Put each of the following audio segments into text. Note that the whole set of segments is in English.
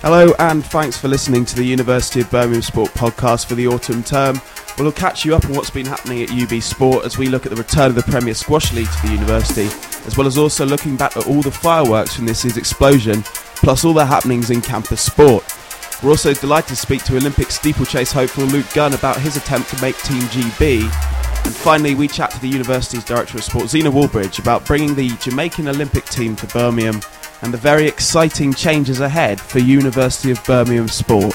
Hello and thanks for listening to the University of Birmingham Sport podcast for the autumn term. We'll catch you up on what's been happening at UB Sport as we look at the return of the Premier Squash League to the university, as well as also looking back at all the fireworks from this year's explosion, plus all the happenings in campus sport. We're also delighted to speak to Olympic steeplechase hopeful Luke Gunn about his attempt to make Team GB. And finally, we chat to the university's Director of Sport, Zena Wallbridge, about bringing the Jamaican Olympic team to Birmingham and the very exciting changes ahead for University of Birmingham Sport.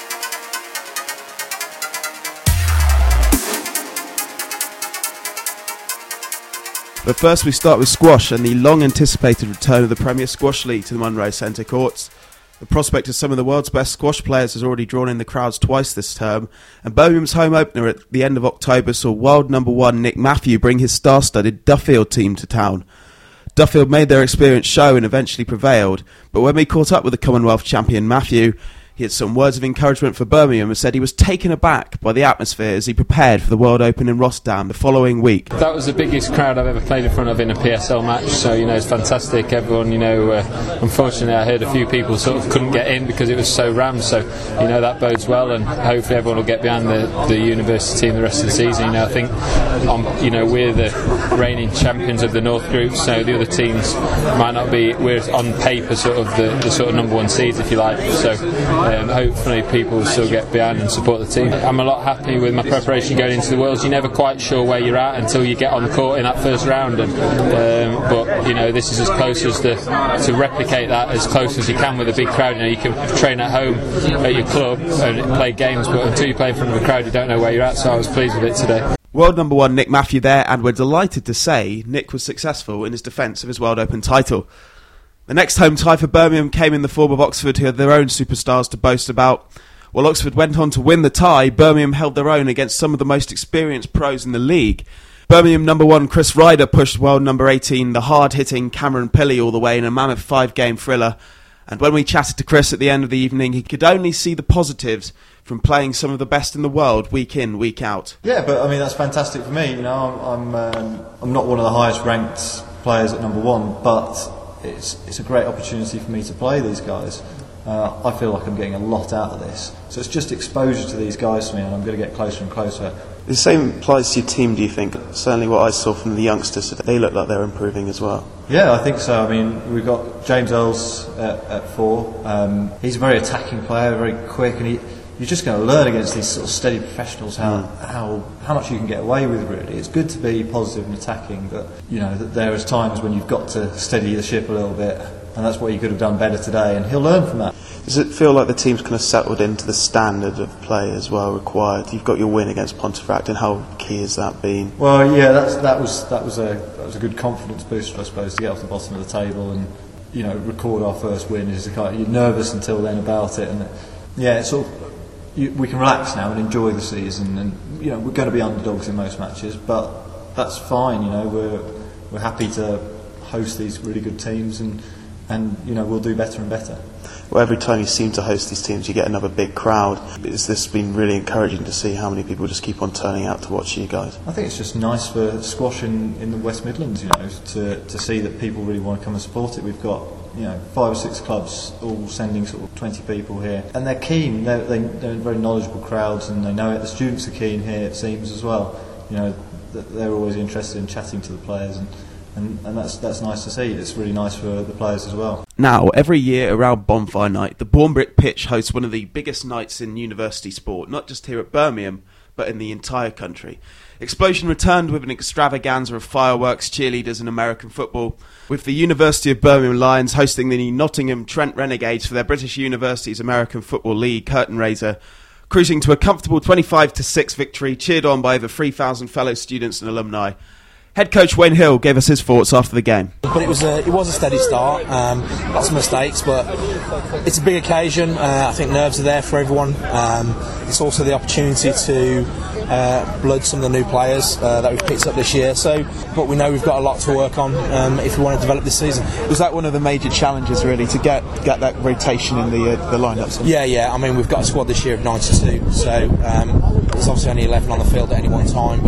But first we start with squash and the long-anticipated return of the Premier Squash League to the Munro Centre courts. The prospect of some of the world's best squash players has already drawn in the crowds twice this term, and Birmingham's home opener at the end of October saw world number one Nick Matthew bring his star-studded Duffield team to town. Duffield made their experience show and eventually prevailed, but when we caught up with the Commonwealth champion Matthew, he had some words of encouragement for Birmingham and said he was taken aback by the atmosphere as he prepared for the World Open in Rotterdam the following week. That was the biggest crowd I've ever played in front of in a PSL match, so it's fantastic. Everyone, unfortunately I heard a few people sort of couldn't get in because it was so rammed, so that bodes well, and hopefully everyone will get behind the university team the rest of the season. I think we're the reigning champions of the North Group, so the other teams might not be. We're on paper sort of the sort of number one seeds, if you like, so hopefully people will still get behind and support the team. I'm a lot happy with my preparation going into the Worlds. You're never quite sure where you're at until you get on the court in that first round, but this is as close as to replicate that as close as you can with a big crowd. You can train at home at your club and play games, but until you play in front of a crowd you don't know where you're at, so I was pleased with it today. World number one Nick Matthew there, and we're delighted to say Nick was successful in his defence of his World Open title. The next home tie for Birmingham came in the form of Oxford, who had their own superstars to boast about. While Oxford went on to win the tie, Birmingham held their own against some of the most experienced pros in the league. Birmingham number one Chris Ryder pushed world number 18, the hard-hitting Cameron Pilley, all the way in a mammoth 5-game thriller. And when we chatted to Chris at the end of the evening, he could only see the positives from playing some of the best in the world week in, week out. Yeah, but that's fantastic for me. I'm not one of the highest ranked players at number one, but it's a great opportunity for me to play these guys. I feel like I'm getting a lot out of this. So it's just exposure to these guys for me, and I'm going to get closer and closer. The same applies to your team, do you think? Certainly what I saw from the youngsters, they look like they're improving as well. Yeah, I think so. We've got James Earls at 4. He's a very attacking player, very quick, and you're just going to learn against these sort of steady professionals how much you can get away with, really. It's good to be positive and attacking, but that there is times when you've got to steady the ship a little bit, and that's what you could have done better today, and he'll learn from that. Does it feel like the team's kind of settled into the standard of play as well required? You've got your win against Pontefract, and how key has that been? Well, yeah, that was a good confidence booster, I suppose, to get off the bottom of the table and record our first win. You're nervous until then about it, and it's sort of. We can relax now and enjoy the season, and we're going to be underdogs in most matches, but that's fine. We're happy to host these really good teams, and we'll do better and better. Well, every time you seem to host these teams, you get another big crowd. Has this been really encouraging to see how many people just keep on turning out to watch you guys? I think it's just nice for squash in the West Midlands, to see that people really want to come and support it. We've got 5 or 6 clubs all sending sort of 20 people here, and they're keen. They're very knowledgeable crowds, and they know it. The students are keen here, it seems, as well. They're always interested in chatting to the players, and that's nice to see. It's really nice for the players as well. Now, every year around Bonfire Night, the Bourne-Brick Pitch hosts one of the biggest nights in university sport, not just here at Birmingham, but in the entire country. Explosion returned with an extravaganza of fireworks, cheerleaders and American football, with the University of Birmingham Lions hosting the Nottingham Trent Renegades for their British Universities American Football League curtain raiser, cruising to a comfortable 25-6 victory, cheered on by over 3,000 fellow students and alumni. Head coach Wayne Hill gave us his thoughts after the game. But it was a steady start, lots of mistakes, but it's a big occasion. I think nerves are there for everyone. It's also the opportunity to blood some of the new players that we've picked up this year. But we know we've got a lot to work on if we want to develop this season. Was that one of the major challenges, really, to get that rotation in the lineups? Yeah. We've got a squad this year of 92, so there's obviously only 11 on the field at any one time, but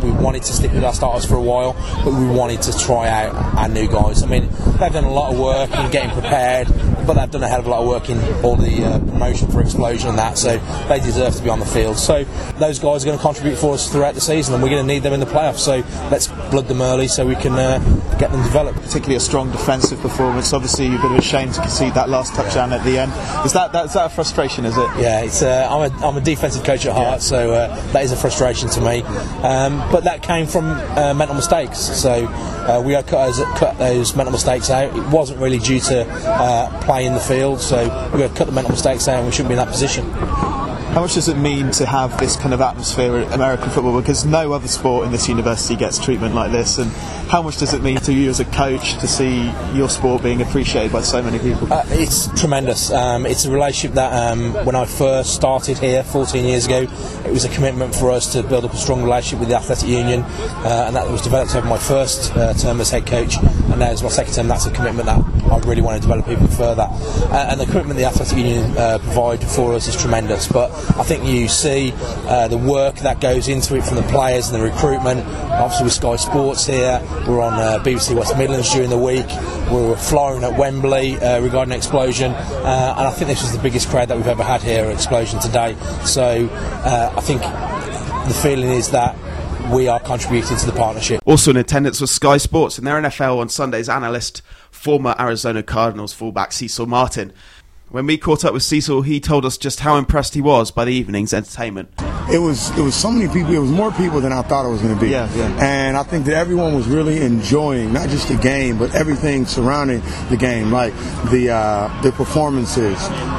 We wanted to stick with our starters for a while, but we wanted to try out our new guys. I mean, they've done a lot of work in getting prepared, but they've done a hell of a lot of work in all the promotion for Explosion and that, so they deserve to be on the field. So those guys are going to contribute for us throughout the season, and we're going to need them in the playoffs, so let's blood them early so we can get them developed. Particularly a strong defensive performance. Obviously, you've been ashamed to concede that last touchdown at the end. Is that a frustration, is it? Yeah, it's, I'm a defensive coach at heart, so that is a frustration to me. But that came from mental mistakes, so we got to cut those mental mistakes out. It wasn't really due to play in the field, so we've got to cut the mental mistakes out, and we shouldn't be in that position. How much does it mean to have this kind of atmosphere in American football? Because no other sport in this university gets treatment like this. And how much does it mean to you as a coach to see your sport being appreciated by so many people? It's tremendous. It's a relationship that when I first started here 14 years ago, it was a commitment for us to build up a strong relationship with the Athletic Union, and that was developed over my first term as head coach, and now as my second term, that's a commitment that I really want to develop even further. And the commitment the Athletic Union provide for us is tremendous. But I think you see the work that goes into it from the players and the recruitment. Obviously with Sky Sports here, we're on BBC West Midlands during the week, we were flying at Wembley regarding Explosion, and I think this was the biggest crowd that we've ever had here at Explosion today. So I think the feeling is that we are contributing to the partnership. Also in attendance was Sky Sports and their NFL on Sunday's analyst, former Arizona Cardinals fullback Cecil Martin. When we caught up with Cecil, he told us just how impressed he was by the evening's entertainment. It was so many people. It was more people than I thought it was going to be. Yeah. And I think that everyone was really enjoying not just the game, but everything surrounding the game, like the performances,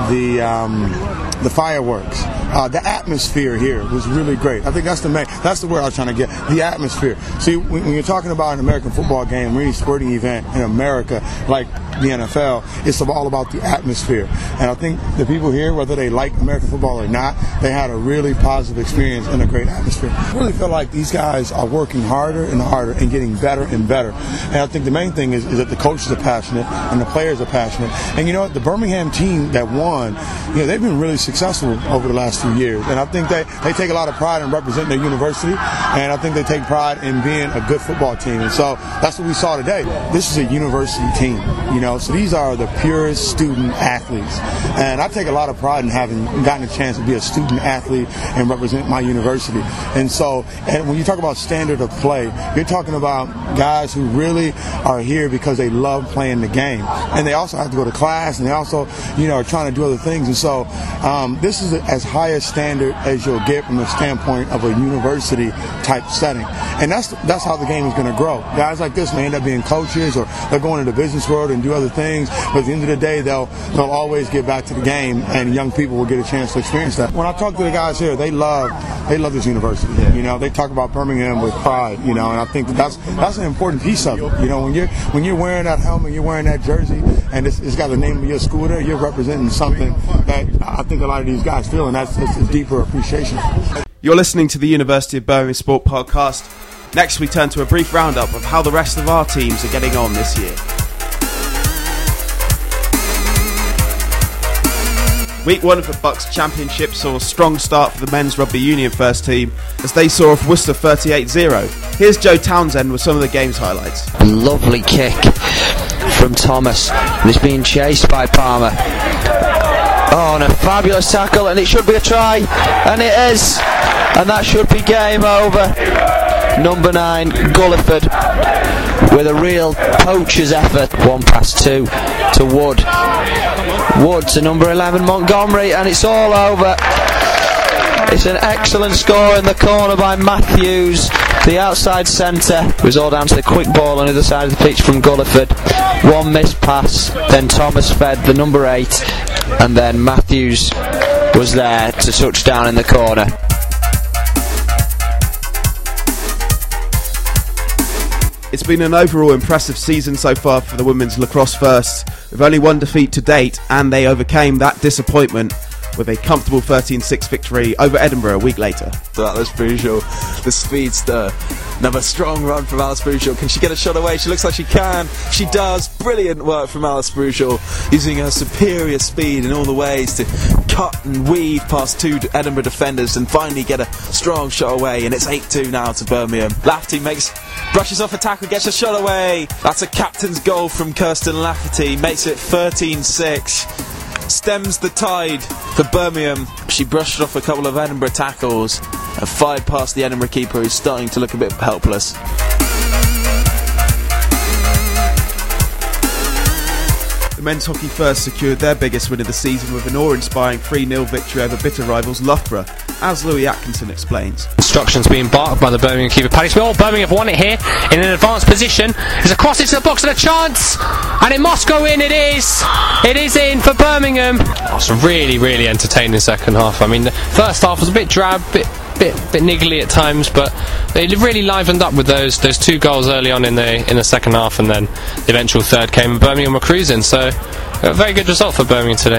the fireworks, the atmosphere here was really great. I think that's the word I was trying to get. The atmosphere. See, when you're talking about an American football game, any sporting event in America, like the NFL, it's all about the atmosphere. And I think the people here, whether they like American football or not, they had a really positive experience and a great atmosphere. I really feel like these guys are working harder and harder and getting better and better. And I think the main thing is that the coaches are passionate and the players are passionate. And you know what? The Birmingham team that won, they've been really successful over the last few years. And I think they take a lot of pride in representing their university. And I think they take pride in being a good football team. And so that's what we saw today. This is a university team, so these are the purest student athletes. And I take a lot of pride in having gotten a chance to be a student athlete and represent my university. And when you talk about standard of play, you're talking about guys who really are here because they love playing the game. And they also have to go to class, and they also, are trying to do other things. And so this is as high a standard as you'll get from the standpoint of a university type setting. And that's how the game is going to grow. Guys like this may end up being coaches, or they'll go into the business world and do other things, but at the end of the day, they'll always get back to the game, and young people will get a chance to experience that. When I talk to the guys here, they love this university. They talk about Birmingham with pride, and I think that's an important piece of it. When you're wearing that helmet, you're wearing that jersey, and it's got the name of your school there, you're representing something that I think a lot of these guys feel, and that's a deeper appreciation. You're listening to the University of Birmingham Sport Podcast. Next, we turn to a brief roundup of how the rest of our teams are getting on this year. Week 1 of the Bucks Championship saw a strong start for the men's rugby union first team as they saw off Worcester 38-0. Here's Joe Townsend with some of the game's highlights. A lovely kick from Thomas, and it's being chased by Palmer. Oh, and a fabulous tackle, and it should be a try, and it is, and that should be game over. Number 9, Gulliford, with a real poacher's effort. 1-2 to Wood. Wood to number 11, Montgomery, and it's all over. It's an excellent score in the corner by Matthews, the outside centre. It was all down to the quick ball on the other side of the pitch from Gulliford. One missed pass, then Thomas fed the number 8, and then Matthews was there to touch down in the corner. It's been an overall impressive season so far for the women's lacrosse first, with only one defeat to date, and they overcame that disappointment with a comfortable 13-6 victory over Edinburgh a week later. Alice Bujold, the speedster. Another strong run from Alice Bujold. Can she get a shot away? She looks like she can. She does. Brilliant work from Alice Bujold, using her superior speed in all the ways to cut and weave past two Edinburgh defenders and finally get a strong shot away. And it's 8-2 now to Birmingham. Lafferty brushes off a tackle, gets a shot away. That's a captain's goal from Kirsten Lafferty. Makes it 13-6. Stems the tide for Birmingham. She brushed off a couple of Edinburgh tackles and fired past the Edinburgh keeper, who's starting to look a bit helpless. The men's hockey first secured their biggest win of the season with an awe-inspiring 3-0 victory over bitter rivals Loughborough, as Louis Atkinson explains. Instructions being barked by the Birmingham keeper, Paddy Smith. Birmingham have won it here in an advanced position. It's across into the box and a chance, and it must go in. It is in for Birmingham. It's really, really entertaining second half. I mean, the first half was a bit drab, bit niggly at times, but they really livened up with those two goals early on in the second half, and then the eventual third came and Birmingham were cruising. So a very good result for Birmingham today.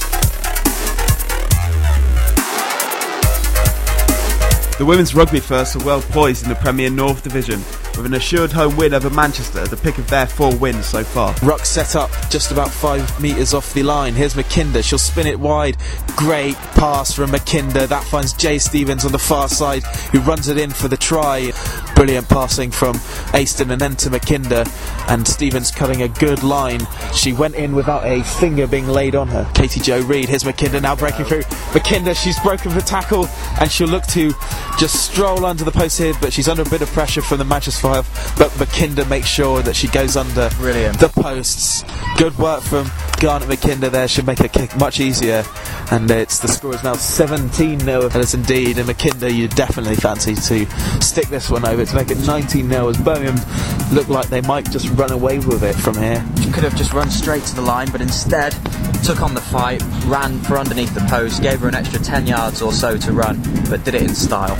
The women's rugby first are well poised in the Premier North Division, with an assured home win over Manchester, the pick of their 4 wins so far. Ruck set up just about 5 metres off the line. Here's McKinder, she'll spin it wide. Great pass from McKinder. That finds Jay Stevens on the far side, who runs it in for the try. Brilliant passing from Aston and then to McKinder, and Stevens cutting a good line. She went in without a finger being laid on her. Katie Jo Reid, here's McKinder now breaking through. McKinder, she's broken for tackle, and she'll look to just stroll under the post here, but she's under a bit of pressure from the Manchester 5, but McKinder makes sure that she goes under the posts. Good work from Garnet McKinder there, should make her kick much easier, and the score is now 17-0 as indeed, and McKinder you definitely fancy to stick this one over to make it 19-0 as Birmingham look like they might just run away with it from here. She could have just run straight to the line, but instead took on the fight, ran for underneath the post, gave her an extra 10 yards or so to run, but did it in style.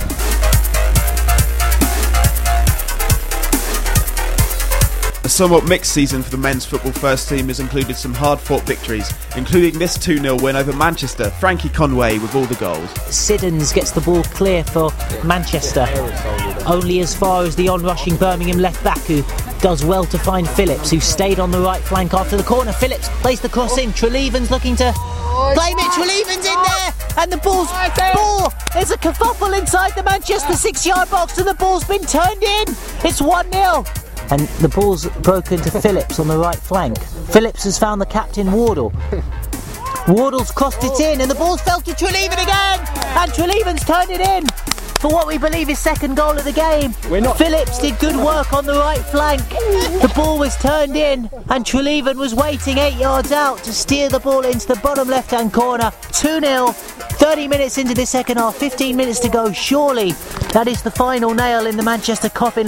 A somewhat mixed season for the men's football first team has included some hard-fought victories, including this 2-0 win over Manchester. Frankie Conway with all the goals. Siddons gets the ball clear for Manchester, only as far as the on-rushing Birmingham left back, who does well to find Phillips, who stayed on the right flank after the corner. Phillips plays the cross in. Trelevens looking to claim it. Trelevens in there, and the ball's there's a kerfuffle inside the Manchester 6-yard box, and the ball's been turned in. It's 1-0. And the ball's broken to Phillips on the right flank. Phillips has found the captain, Wardle. Wardle's crossed it in, and the ball's fell to Treleven again, and Treleven's turned it in for what we believe is second goal of the game. Phillips did good work on the right flank. The ball was turned in, and Treleven was waiting 8 yards out to steer the ball into the bottom left-hand corner. 2-0, 30 minutes into the second half, 15 minutes to go. Surely that is the final nail in the Manchester coffin.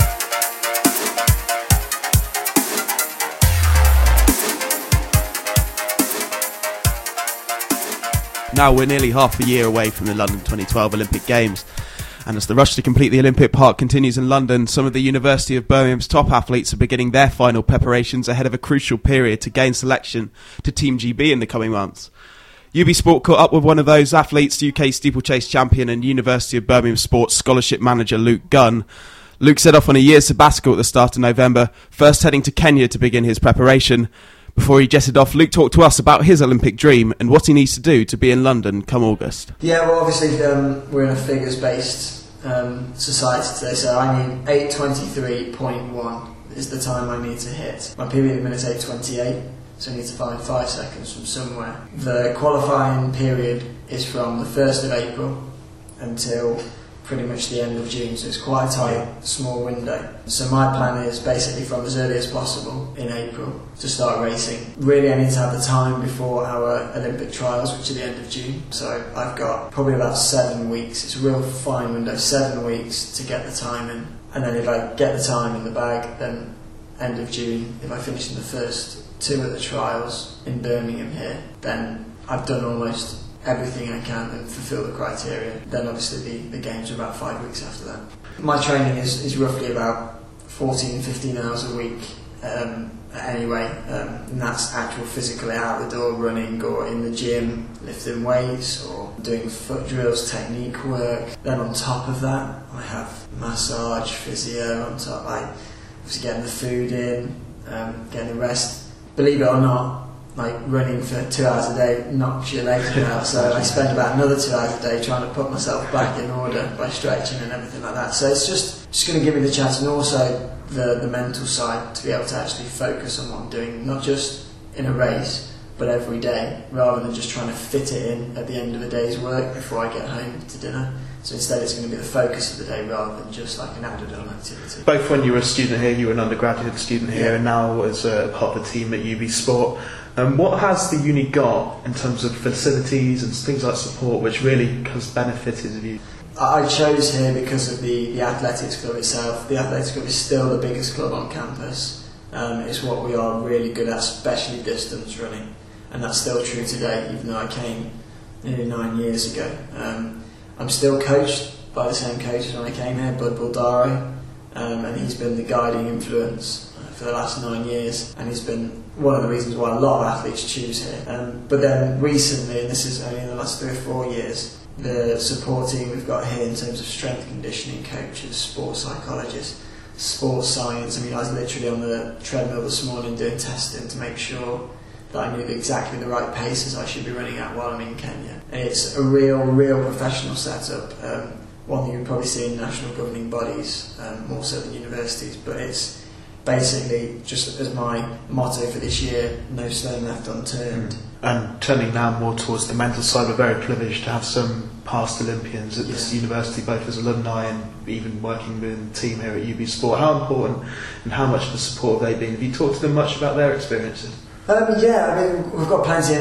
Now we're nearly half a year away from the London 2012 Olympic Games, and as the rush to complete the Olympic Park continues in London, some of the University of Birmingham's top athletes are beginning their final preparations ahead of a crucial period to gain selection to Team GB in the coming months. UB Sport caught up with one of those athletes, UK steeplechase champion and University of Birmingham Sports scholarship manager Luke Gunn. Luke set off on a year's sabbatical at the start of November, first heading to Kenya to begin his preparation. Before he jetted off, Luke talked to us about his Olympic dream and what he needs to do to be in London come August. Yeah, well, obviously we're in a figures-based society today, so I need 8:23.1 is the time I need to hit. My PB minute's 8:28, so I need to find 5 seconds from somewhere. The qualifying period is from the 1st of April until pretty much the end of June, so it's quite a tight, small window. So my plan is basically from as early as possible in April to start racing. Really I need to have the time before our Olympic trials, which are the end of June. So I've got probably about 7 weeks, it's a real fine window, 7 weeks to get the time in. And then if I get the time in the bag, then end of June, if I finish in the first 2 of the trials in Birmingham here, then I've done almost everything I can and fulfil the criteria. Then obviously the games are about 5 weeks after that. My training is roughly about 14-15 hours a week, a anyway, and that's actual physically out the door running or in the gym, lifting weights or doing foot drills, technique work. Then on top of that, I have massage, physio on top, like obviously getting the food in, getting the rest. Believe it or not, like running for 2 hours a day knocks your legs out, so I spend about another 2 hours a day trying to put myself back in order by stretching and everything like that. So it's just going to give me the chance, and also the mental side, to be able to actually focus on what I'm doing, not just in a race but every day, rather than just trying to fit it in at the end of a day's work before I get home to dinner. So instead it's going to be the focus of the day rather than just like an added-on activity. Both when you were a student here, you were an undergraduate student here, and now as a part of the team at UB Sport. What has the uni got in terms of facilities and things like support which really has benefited you? I chose here because of the athletics club itself. The athletics club is still the biggest club on campus. It's what we are really good at, especially distance running, and that's still true today, even though I came nearly 9 years ago. I'm still coached by the same coaches when I came here, Bud Buldaro, and he's been the guiding influence for the last 9 years, and he's been one of the reasons why a lot of athletes choose here. But then recently, and this is only in the last 3 or 4 years, the support team we've got here in terms of strength conditioning coaches, sports psychologists, sports science. I mean, I was literally on the treadmill this morning doing testing to make sure that I knew exactly the right paces I should be running at while I'm in Kenya. And it's a real professional setup, one that you would probably see in national governing bodies, more so than universities, but it's basically, just as my motto for this year, no stone left unturned. And turning now more towards the mental side, we're very privileged to have some past Olympians at this university, both as alumni and even working with the team here at UB Sport. How important and how much of the support have they been? Have you talked to them much about their experiences? Yeah, I mean, we've got plenty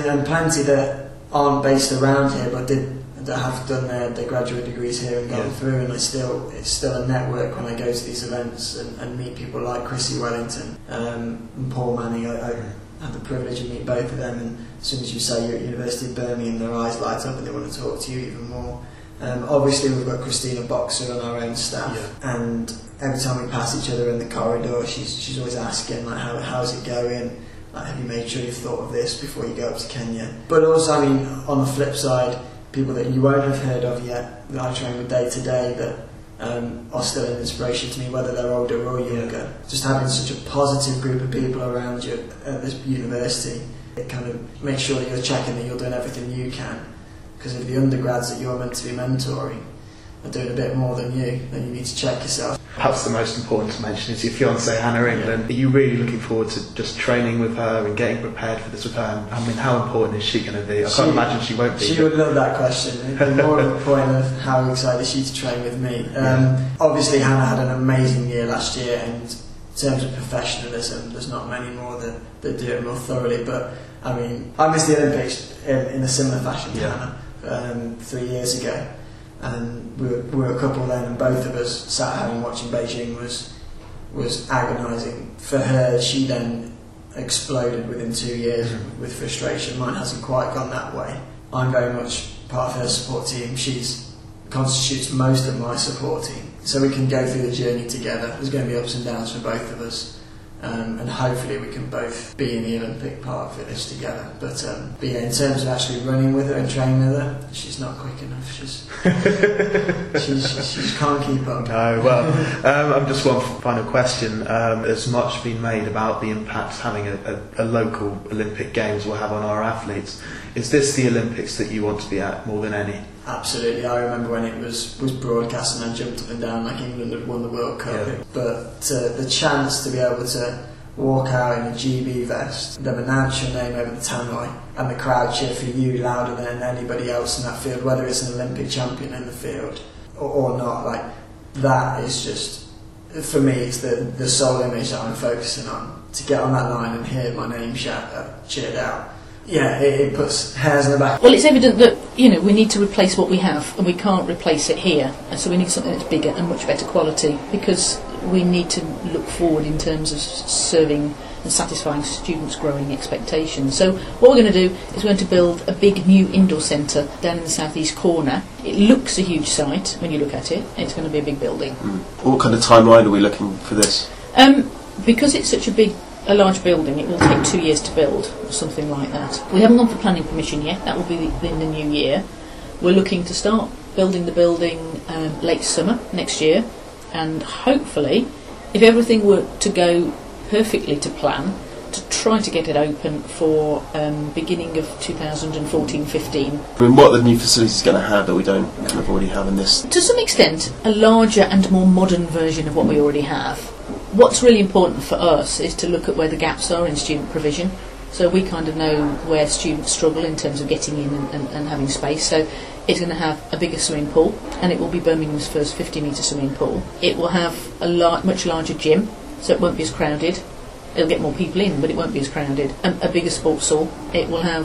that aren't based around here, but that have done their graduate degrees here and gone through, and it's still a network when I go to these events and meet people like Chrissy Wellington and Paul Manning. I had the privilege of meeting both of them, and as soon as you say you're at University of Birmingham, their eyes light up and they want to talk to you even more. Obviously we've got Christina Boxer on our own staff, and every time we pass each other in the corridor, she's always asking like, how's it going? Like, have you made sure you've thought of this before you go up to Kenya? But also, I mean, on the flip side, people that you won't have heard of yet that I train with day to day that are still an inspiration to me, whether they're older or younger. Just having such a positive group of people around you at this university, it kind of makes sure that you're checking that you're doing everything you can. Because if the undergrads that you're meant to be mentoring are doing a bit more than you, then you need to check yourself. Perhaps the most important to mention is your fiancée Hannah England. Are you really looking forward to just training with her and getting prepared for this with her? I mean, how important is she going to be? I can't imagine she won't be. She would love that question. It'd be more of a point of how excited is she to train with me. Obviously Hannah had an amazing year last year, and in terms of professionalism, there's not many more that do it more thoroughly. But I mean, I missed the Olympics in a similar fashion to Hannah 3 years ago. And we were a couple then, and both of us sat at home watching Beijing was agonising. For her, she then exploded within 2 years with frustration. Mine hasn't quite gone that way. I'm very much part of her support team. She constitutes most of my support team. So we can go through the journey together. There's going to be ups and downs for both of us. And hopefully we can both be in the Olympic part of this together. But yeah, in terms of actually running with her and training with her, she's not quick enough. She can't keep up. No, well, just one final question. There's much been made about the impact having a local Olympic Games will have on our athletes. Is this the Olympics that you want to be at more than any? Absolutely. I remember when it was broadcast and I jumped up and down like England had won the World Cup. Yeah. But the chance to be able to walk out in a GB vest, them announce your name over the tannoy, and the crowd cheer for you louder than anybody else in that field, whether it's an Olympic champion in the field or not, like that is just, for me, it's the sole image that I'm focusing on. To get on that line and hear my name cheered out. Yeah, it puts hairs in the back. Well, it's evident that, we need to replace what we have, and we can't replace it here. And so we need something that's bigger and much better quality, because we need to look forward in terms of serving and satisfying students' growing expectations. So what we're going to do is we're going to build a big new indoor centre down in the southeast corner. It looks a huge site when you look at it. It's going to be a big building. What kind of timeline are we looking for this? Because it's such a big a large building, it will take 2 years to build, or something like that. We haven't gone for planning permission yet, that will be in the new year. We're looking to start building the building late summer next year, and hopefully, if everything were to go perfectly to plan, to try to get it open for beginning of 2014-15. I mean, what are the new facilities going to have that we don't kind of already have in this? To some extent, a larger and more modern version of what we already have. What's really important for us is to look at where the gaps are in student provision. So we kind of know where students struggle in terms of getting in and having space. So it's going to have a bigger swimming pool, and it will be Birmingham's first 50-metre swimming pool. It will have a much larger gym, so it won't be as crowded. It'll get more people in, but it won't be as crowded. A bigger sports hall. It will have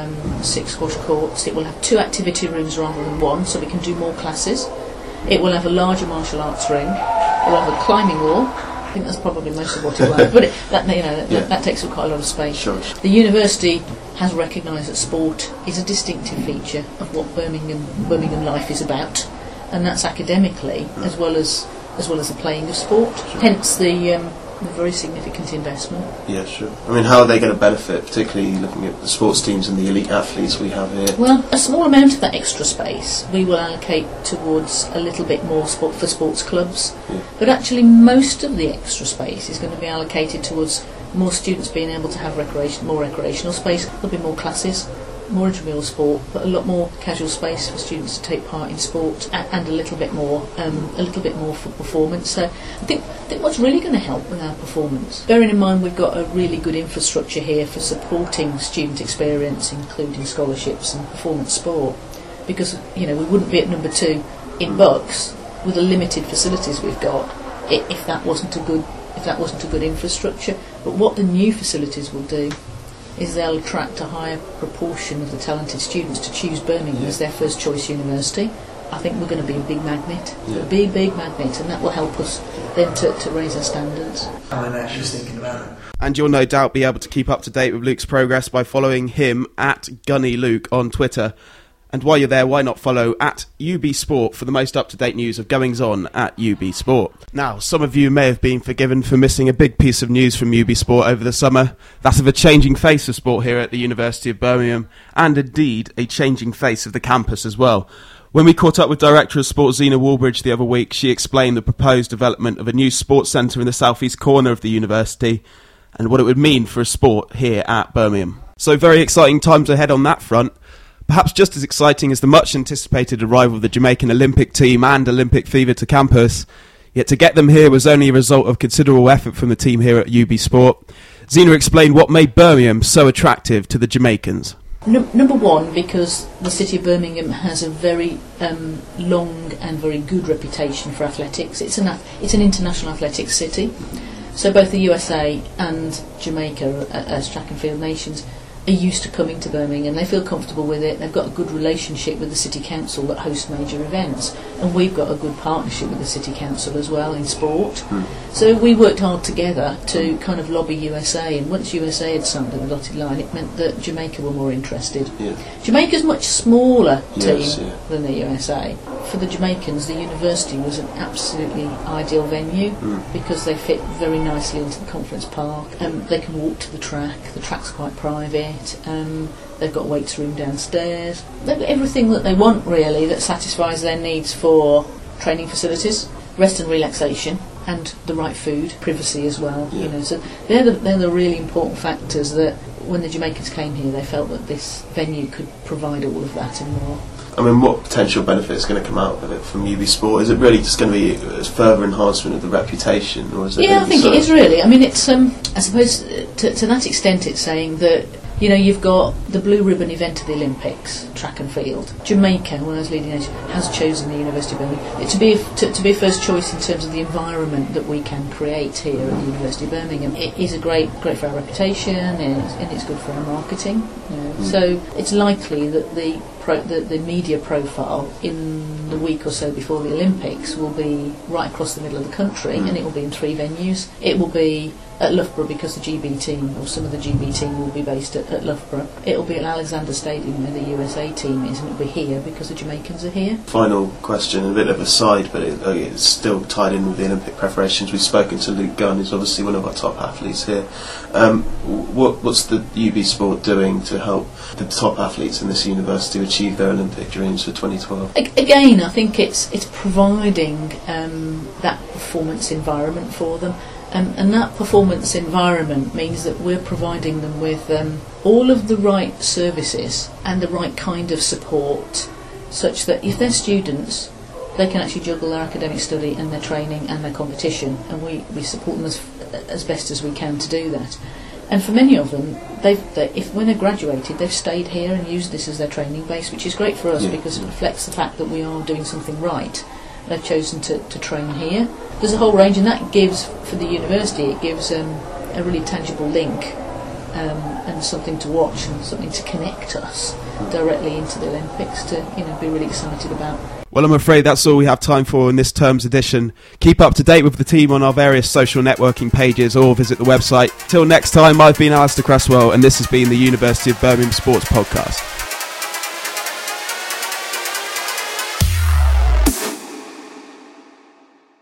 6 squash courts. It will have 2 activity rooms rather than 1, so we can do more classes. It will have a larger martial arts ring. It will have a climbing wall. I think that's probably most of what it will have, but that takes up quite a lot of space. Sure. The university has recognised that sport is a distinctive feature of what Birmingham life is about, and that's academically as well as the playing of sport. Sure. Hence the very significant investment. Yeah, sure. I mean, how are they going to benefit, particularly looking at the sports teams and the elite athletes we have here? Well, a small amount of that extra space we will allocate towards a little bit more sport for sports clubs, but actually most of the extra space is going to be allocated towards more students being able to have more recreational space. There'll be more classes, more intramural sport, but a lot more casual space for students to take part in sport, and a little bit more for performance. So I think what's really going to help with our performance, bearing in mind we've got a really good infrastructure here for supporting student experience, including scholarships and performance sport, because we wouldn't be at number 2 in Bucks with the limited facilities we've got if that wasn't a good infrastructure. But what the new facilities will do is they'll attract a higher proportion of the talented students to choose Birmingham as their first choice university. I think we're going to be a big magnet, big magnet, and that will help us then to raise our standards. I'm just thinking about it. And you'll no doubt be able to keep up to date with Luke's progress by following him at GunnyLuke on Twitter. And while you're there, why not follow at UB Sport for the most up-to-date news of goings-on at UB Sport. Now, some of you may have been forgiven for missing a big piece of news from UB Sport over the summer. That of a changing face of sport here at the University of Birmingham, and indeed a changing face of the campus as well. When we caught up with Director of Sport Zena Wallbridge the other week, she explained the proposed development of a new sports centre in the southeast corner of the university and what it would mean for a sport here at Birmingham. So very exciting times ahead on that front. Perhaps just as exciting as the much-anticipated arrival of the Jamaican Olympic team and Olympic fever to campus, yet to get them here was only a result of considerable effort from the team here at UB Sport. Zena explained what made Birmingham so attractive to the Jamaicans. Number one, because the city of Birmingham has a very long and very good reputation for athletics. It's an international athletics city. So both the USA and Jamaica, as track and field nations, are used to coming to Birmingham. They feel comfortable with it. They've got a good relationship with the City Council that hosts major events, and we've got a good partnership with the City Council as well in sport. So we worked hard together to kind of lobby USA, and once USA had signed on the dotted line, it meant that Jamaica were more interested. Jamaica's a much smaller team than the USA. For the Jamaicans, the university was an absolutely ideal venue because they fit very nicely into the conference park. They can walk to the track. The track's quite private. They've got a weights room downstairs. They've got everything that they want, really, that satisfies their needs for training facilities, rest and relaxation, and the right food, privacy as well. So they're the really important factors that when the Jamaicans came here, they felt that this venue could provide all of that and more. I mean, what potential benefit is going to come out of it from UB Sport? Is it really just going to be a further enhancement of the reputation, or is it? Yeah, I think it is really. I mean, it's I suppose to that extent, it's saying that you've got the blue ribbon event of the Olympics, track and field. Jamaica, one of those leading nations, has chosen the University of Birmingham to be a first choice in terms of the environment that we can create here at the University of Birmingham. It is great for our reputation, and it's good for our marketing. So it's likely that the media profile in the week or so before the Olympics will be right across the middle of the country, and it will be in 3 venues. It will be at Loughborough because the GB team, or some of the GB team, will be based at Loughborough. It'll be at Alexander Stadium where the USA team is, and it'll be here because the Jamaicans are here. Final question, a bit of a side, but it's still tied in with the Olympic preparations. We've spoken to Luke Gunn, who's obviously one of our top athletes here. What's the UB Sport doing to help the top athletes in this university achieve their Olympic dreams for 2012? Again, I think it's providing that performance environment for them. And that performance environment means that we're providing them with all of the right services and the right kind of support, such that if they're students, they can actually juggle their academic study and their training and their competition, and we support them as best as we can to do that. And for many of them, when they're graduated, they've stayed here and used this as their training base, which is great for us because it reflects the fact that we are doing something right. They've chosen to train here. There's a whole range, and that gives, for the university, it gives a really tangible link and something to watch and something to connect us directly into the Olympics to be really excited about. Well, I'm afraid that's all we have time for in this term's edition. Keep up to date with the team on our various social networking pages or visit the website. Till next time, I've been Alistair Cresswell, and this has been the University of Birmingham Sports Podcast.